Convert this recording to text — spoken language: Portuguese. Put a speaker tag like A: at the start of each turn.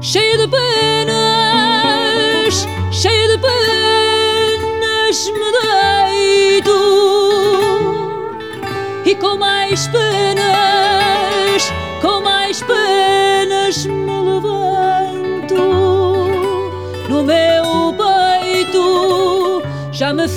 A: cheia de penas, cheia de penas me deito, e com mais penas me levanto. No meu peito já me